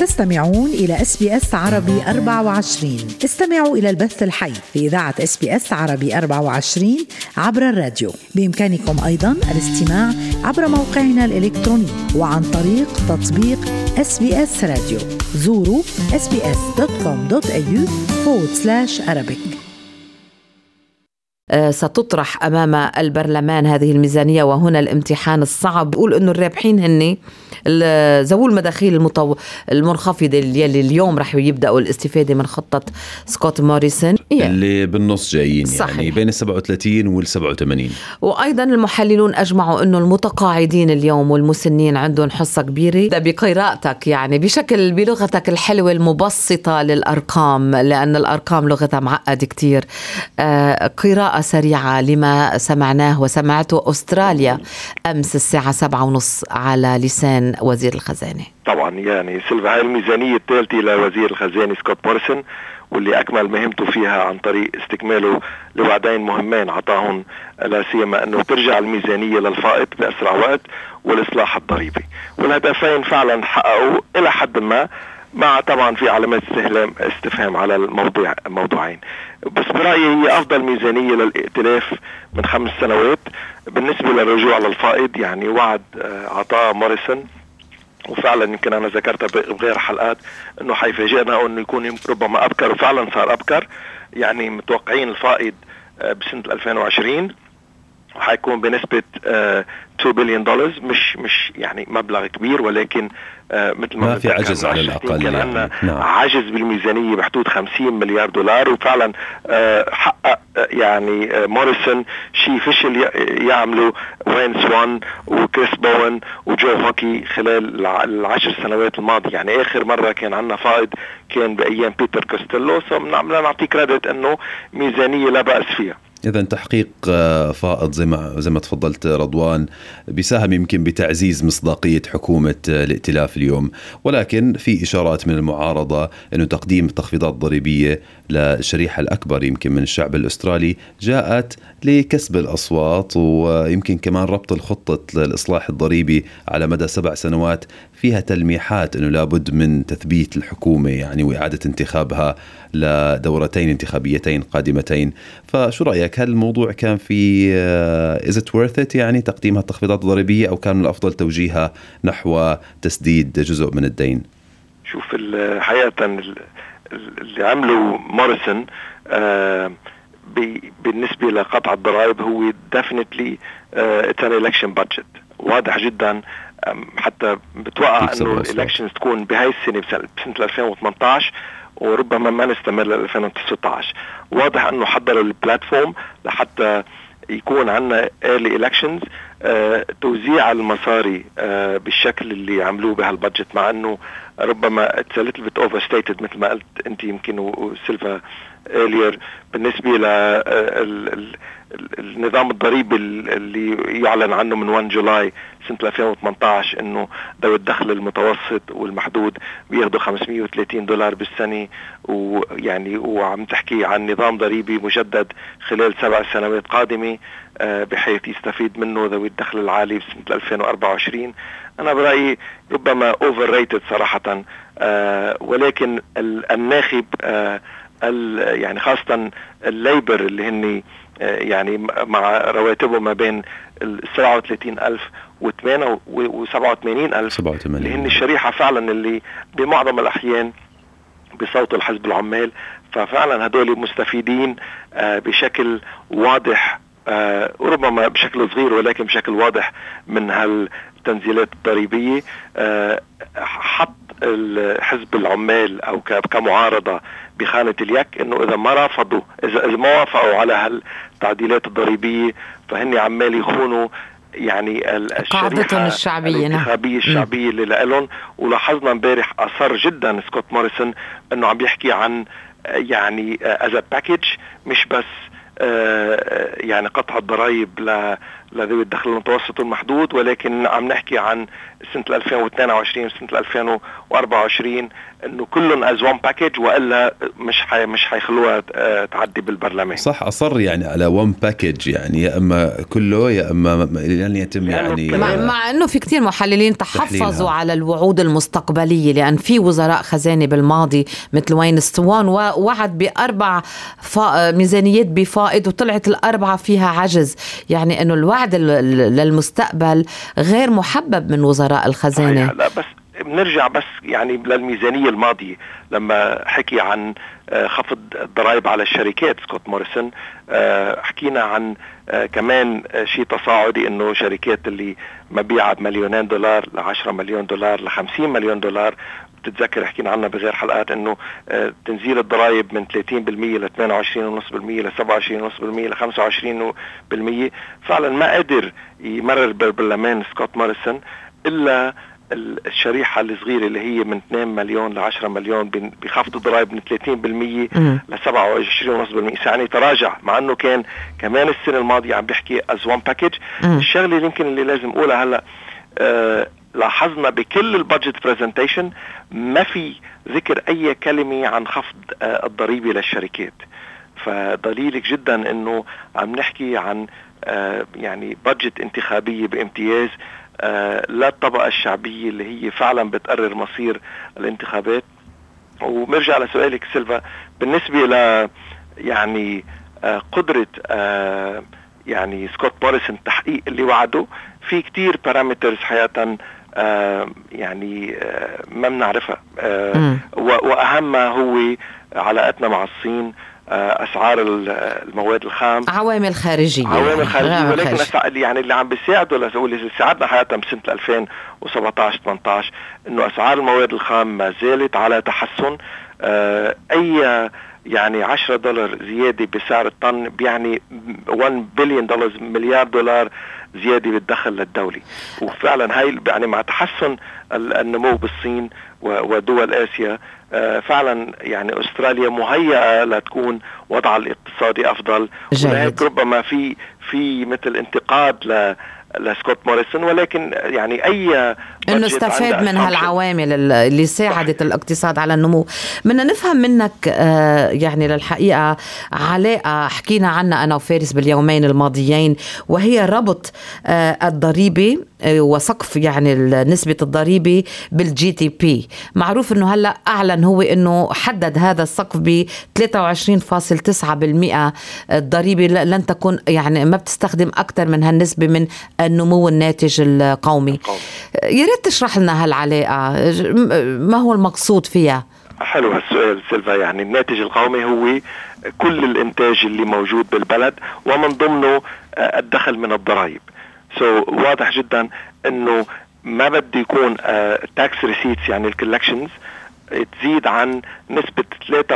تستمعون إلى SBS عربي 24. استمعوا إلى البث الحي في إذاعة SBS عربي 24 عبر الراديو. بإمكانكم أيضاً الاستماع عبر موقعنا الإلكتروني وعن طريق تطبيق SBS راديو. زوروا sbs.com.au/Arabic. ستطرح أمام البرلمان هذه الميزانية، وهنا الامتحان الصعب. بقول أنه الرابحين هن ذوو المداخيل المنخفضة اللي اليوم رح يبدأوا الاستفادة من خطة سكوت موريسون اللي بالنص جايين. صحيح. يعني بين 37 وال87. وأيضا المحللون أجمعوا أنه المتقاعدين اليوم والمسنين عندهم حصة كبيرة. بقراءتك يعني بلغتك الحلوة المبسطة للأرقام، لأن الأرقام لغتها معقد كتير، قراءة سريعة لما سمعناه وسمعته أستراليا أمس الساعة 7:30 على لسان وزير الخزانة. طبعا يعني سلفا هاي الميزانية الثالثة لوزير الخزانة سكوت موريسون، واللي أكمل مهمته فيها عن طريق استكماله لوعدين مهمين عطاهم، لا سيما أنه ترجع الميزانية للفائض بأسرع وقت والإصلاح الضريبي، والهدفين فعلا حققوا إلى حد ما، مع طبعا في علامات استفهام على الموضوعين. بس برأيي هي أفضل ميزانية للائتلاف من 5 سنوات بالنسبة للرجوع للفائض. يعني وعد عطاه موريسون، وفعلا يمكن أنا ذكرتها بغير حلقات أنه حيفاجئنا أنه يكون ربما أبكر، وفعلا صار أبكر. يعني متوقعين الفائض بسنة 2020 وحيكون بنسبة $2 بليون. مش يعني مبلغ كبير، ولكن مثل ما في عجز على الأقل. يعني عجز بالميزانية بحدود $50 مليار، وفعلا حقق يعني موريسون شيء فشل يعملوا وين سوان وكريس بوين وجو هوكي خلال ال10 سنوات الماضية. يعني آخر مرة كان عندنا فائض كان بأيام بيتر كوستيلو، نعطي كريدت أنه ميزانية لا بأس فيها. إذا تحقيق فائض زي ما تفضلت رضوان بيساهم يمكن بتعزيز مصداقية حكومة الائتلاف اليوم، ولكن في إشارات من المعارضة أنه تقديم تخفيضات ضريبية للشريحة الأكبر يمكن من الشعب الأسترالي جاءت لكسب الأصوات، ويمكن كمان ربط الخطة للإصلاح الضريبي على مدى 7 سنوات فيها تلميحات أنه لابد من تثبيت الحكومة يعني وإعادة انتخابها لدورتين انتخابيتين قادمتين. فشو رأيك، هل الموضوع كان في is it worth it يعني تقديم هالتخفيضات الضريبية، أو كان من الأفضل توجيهها نحو تسديد جزء من الدين؟ شوف الحقيقة اللي عمله موريسون بالنسبة لقطع الضرائب هو definitely it's an election budget واضح جدا. حتى بتوقع انه الالكشنز تكون بهاي السنة بسنة 2018 وربما ما نستمر ل 2019. واضح انه حضروا البلاتفورم لحتى يكون عندنا early elections. توزيع المصاري بالشكل اللي عملوه بهالبادجت، مع انه ربما it's a little bit overstated مثل ما قلت انت يمكن وسيلفا earlier بالنسبة للنظام الضريبي اللي يعلن عنه من 1 جولاي سنة 2018 انه ذوي الدخل المتوسط والمحدود بياخدوا $530 بالسنة، ويعني وعم تحكي عن نظام ضريبي مجدد خلال 7 سنوات قادمة بحيث يستفيد منه ذوي الدخل العالي بسنة 2024. أنا برأيي ربما overrated صراحة، ولكن الناخب يعني خاصة الليبر اللي هن يعني مع رواتبه ما بين 37,000 و87,000 اللي هن الشريحة فعلا اللي بمعظم الأحيان بصوت الحزب العمال، ففعلا هدول مستفيدين بشكل واضح، وربما بشكل صغير ولكن بشكل واضح من هالتنزيلات الضريبية. حط حزب العمال أو كمعارضة بخانة اليك إنه إذا ما رافضوا إذا ما وافقوا على هالتعديلات الضريبية فهن عمال يخونوا يعني الشريحة الانتخابية الشعبية اللي لهم. ولاحظنا امبارح أصر جدا سكوت موريسون إنه عم يحكي عن يعني as a package، مش بس يعني قطع الضرائب لذوي الدخل المتوسط والمحدود، ولكن عم نحكي عن سنة 2022 وسنة 2024 انه كلهم از وان باكيج، والا مش حيخلوها تعدي بالبرلمان. صح، اصر يعني على وان باكيج، يعني يا اما كله يا اما يعني يتم يعني مع انه في كتير محللين تحفظوا على الوعود المستقبلية، لان في وزراء خزانة بالماضي مثل وين ستوان ووعد ب4 ميزانيات بفائض وطلعت ال4 فيها عجز، يعني انه الوعد للمستقبل غير محبب من وزراء الخزانة. لا بس بنرجع بس يعني للميزانية الماضية لما حكي عن خفض الضرائب على الشركات سكوت موريسون، حكينا عن كمان شيء تصاعدي انه شركات اللي مبيعها $1 مليون ل$10 مليون ل$50 مليون. بتتذكر حكينا عنها بغير حلقات انه تنزيل الضرائب من 30% ل 28.5% ل 27.5% ل 25%. فعلا ما قدر يمرر بالبرلمان سكوت موريسون الا الشريحة الصغيرة اللي هي من 2 مليون ل 10 مليون بخفض الضرائب من 30% ل 27.5%. يعني تراجع، مع انه كان كمان السنة الماضية عم بيحكي as one package. الشغلة اللي يمكن اللي لازم اقولها هلا، لاحظنا بكل البادجت بريزنتيشن ما في ذكر اي كلمة عن خفض الضريبة للشركات. فدليل جدا انه عم نحكي عن يعني بادجت انتخابية بامتياز للطبقة الشعبية اللي هي فعلا بتقرر مصير الانتخابات. ومرجع لسؤالك سيلفا بالنسبة ل يعني قدرة يعني سكوت موريسون تحقيق اللي وعده، في كتير بارامترز حقيقة يعني ما بنعرفها، وأهمها هو علاقتنا مع الصين، أسعار المواد الخام، عوامل خارجية ولكن يعني اللي عم بيساعده اللي ساعدنا حياتنا بسنة 2017-18 إنه أسعار المواد الخام ما زالت على تحسن. أي يعني $10 زيادة بسعر الطن بيعني $1 بليون، مليار دولار زيادة بالدخل للدولي. وفعلا هاي يعني مع تحسن النمو بالصين ودول آسيا، فعلا يعني أستراليا مهيئة لتكون وضعها الاقتصادي أفضل. ولهيك ربما في مثل انتقاد لسكوت موريسون، ولكن يعني أي إنه استفاد من هالعوامل اللي ساعدت الاقتصاد على النمو. بدنا نفهم منك يعني للحقيقة علاقة حكينا عنها أنا وفارس باليومين الماضيين، وهي ربط الضريبة وسقف يعني نسبة الضريبة بالجي تي بي. معروف إنه هلأ أعلن هو إنه حدد هذا السقف ب 23.9%. الضريبة لن تكون يعني ما بتستخدم أكثر من هالنسبة من النمو الناتج القومي. يا ريت تشرح لنا هالعلاقة، ما هو المقصود فيها؟ حلو هالسؤال سيلفا. يعني الناتج القومي هو كل الانتاج اللي موجود بالبلد ومن ضمنه الدخل من الضرائب. واضح جدا انه ما بده يكون tax receipts يعني الكولكشنز تزيد عن نسبة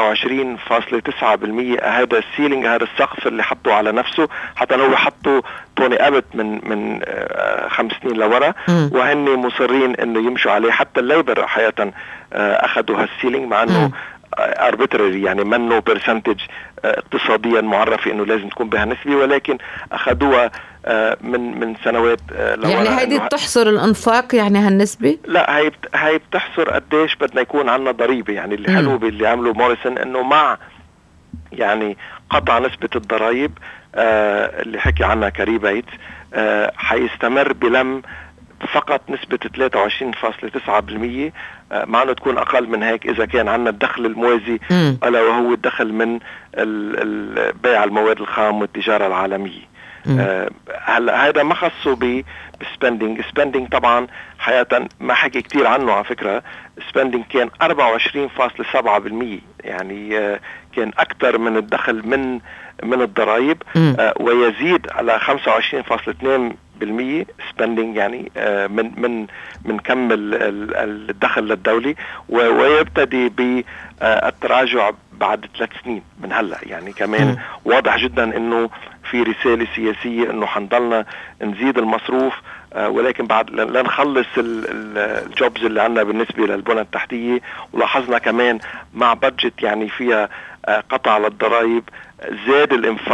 23.9%. هذا السيلينج، هذا السقف اللي حطه على نفسه، حتى لو حطه توني أبت من 5 سنين لورا، وهن مصرين انه يمشوا عليه. حتى الليبر حقيقة اخذوا هالسيلينج، مع انه arbitrary يعني منه برسنتج اقتصاديا معرفة انه لازم تكون بها نسبة، ولكن اخذوها من سنوات لورا. يعني هيدي بتحصر الانفاق يعني هالنسبة؟ لا، هي بتحصر قديش بدنا يكون عنا ضريبة. يعني اللي حلو باللي عمله موريسون انه مع يعني قطع نسبة الضرائب اللي حكي عنها كريبيت، حيستمر بلم فقط نسبة 23.9%، مع انه تكون اقل من هيك اذا كان عنا الدخل الموازي، الا وهو الدخل من بيع المواد الخام والتجارة العالمية. هلا هذا ما خصه بسبندينج طبعا حقيقة ما حكي كتير عنه. على فكرة سبندينج كان 24.7%، يعني كان اكثر من الدخل من الضرائب، ويزيد على 25.2% سبندينج يعني من كم الدخل للدولي، ويبتدي بالتراجع بعد 3 سنين من هلا. يعني كمان واضح جدا انه في رسالة سياسية انه حنضلنا نزيد المصروف، ولكن بعد لنخلص الجوبز اللي عنا بالنسبة للبنى التحتية. ولاحظنا كمان مع بادجت يعني فيها قطع للضرائب، زاد الانفاق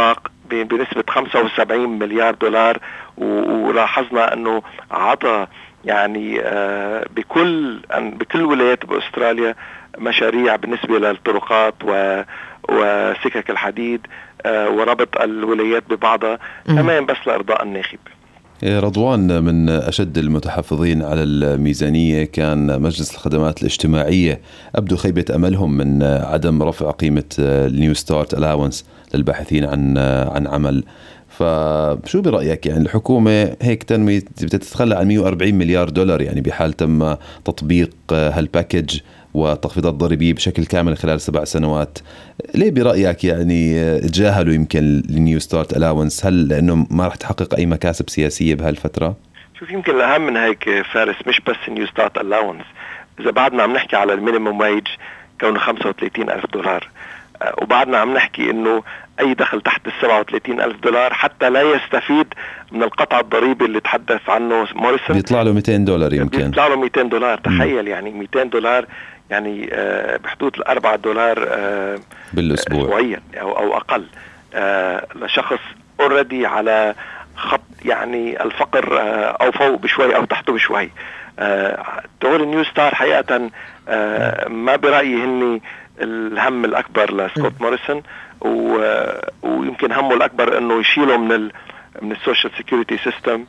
بنسبة 75 مليار دولار، ولاحظنا أنه عطى يعني بكل ولايات بأستراليا مشاريع بالنسبة للطرقات وسكك الحديد وربط الولايات ببعضها كمان بس لإرضاء الناخب. رضوان، من أشد المتحفظين على الميزانية كان مجلس الخدمات الاجتماعية، أبدو خيبة أملهم من عدم رفع قيمة النيو ستارت ألاونس للباحثين عن عمل. فشو برأيك يعني الحكومة هيك تنوي بتتخلى عن 140 مليار دولار يعني بحال تم تطبيق هالباكج وتخفيضات ضريبية بشكل كامل خلال 7 سنوات؟ ليه برأيك يعني تجاهلوا يمكن النيو ستارت ألاونس؟ هل لأنه ما رح تحقق أي مكاسب سياسية بهالفترة؟ شوف، يمكن الأهم من هيك فارس مش بس نيو ستارت ألاونس. إذا بعدنا عم نحكي على المينيموم ويج كونه 35,000 دولار، وبعدنا عم نحكي إنه أي دخل تحت 37,000 دولار حتى لا يستفيد من القطع الضريبي اللي تحدث عنه موريسون بيطلع له 200 دولار يمكن. بيطلع له 200 دولار. تخيل يعني 200 دولار يعني بحدود $4 بالأسبوع أسبوعيا أو أقل لشخص أوريدي على خط يعني الفقر أو فوق بشوي أو تحته بشوي. دول النيو ستار حقيقة ما برأيي هني الهم الأكبر لسكوت موريسون، ويمكن همه الأكبر إنه يشيله من السوشيال سيكوريتي سيستم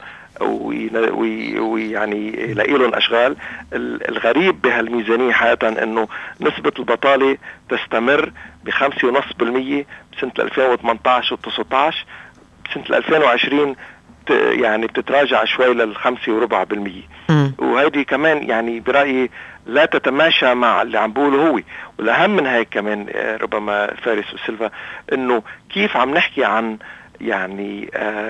ويعني يلاقي لهم أشغال. الغريب بهالميزانية حقيقة إنه نسبة البطالة تستمر ب5.5% بسنة 2018 و19. بسنة 2020 يعني بتتراجع شوي لل5.4%. وهذه كمان يعني برأيي لا تتماشى مع اللي عم بقوله هو. والأهم من هيك كمان ربما فارس وسيلفا إنه كيف عم نحكي عن يعني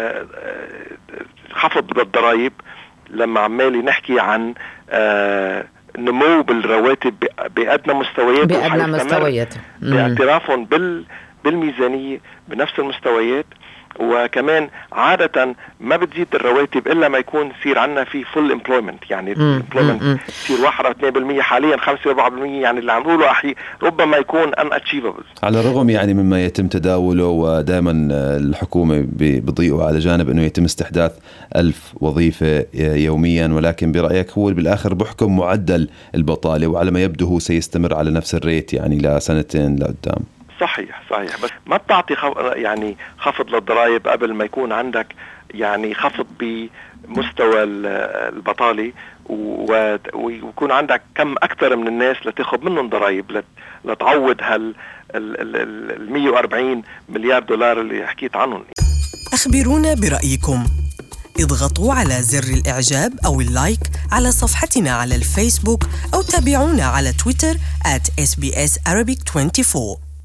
خفض بالضرائب لما عمالي نحكي عن نمو بالرواتب بأدنى مستويات باعترافهم بالميزانية بنفس المستويات. وكمان عادة ما بتزيد الرواتب إلا ما يكون يصير عنا في full employment، يعني employment يصير 1 أو 2%، حاليا 5-4%، يعني اللي عم نقوله ربما يكون unachievable. على الرغم يعني مما يتم تداوله، ودائما الحكومة بضيئوا على جانب أنه يتم استحداث 1000 وظيفة يوميا، ولكن برأيك هو بالآخر بحكم معدل البطالة، وعلى ما يبدو هو سيستمر على نفس الريت يعني لسنتين لقدام. صحيح، بس ما بتعطي يعني خفض للضرائب قبل ما يكون عندك يعني خفض بمستوى البطالة، ويكون عندك كم أكثر من الناس لتاخذ منهم ضرائب لتعوض 140 مليار دولار اللي حكيت عنهم. أخبرونا برأيكم، اضغطوا على زر الإعجاب أو اللايك على صفحتنا على الفيسبوك، أو تابعونا على تويتر @SBS Arabic 24.